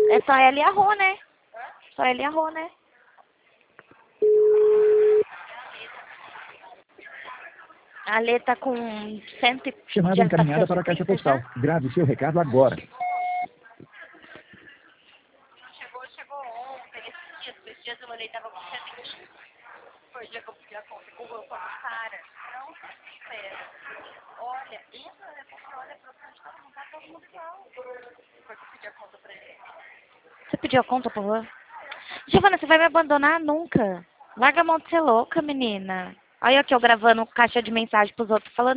É só ela e a Rô, né? Só ela e a Rô, né? A Lê tá com Chamada encaminhada para a caixa postal. Grave seu recado agora. Chegou ontem, esses dias eu olhei, tava com 115. Foi o dia que eu pedi a conta com o cara. Não se espera. Olha, entra, né? Porque olha pra frente, tá todo mundo igual. Foi que eu pedi a conta pra ele. Você pediu a conta pra Rô? Giovana, você vai me abandonar nunca. Larga a mão de ser louca, menina. Olha aqui eu gravando caixa de mensagem pros outros falando.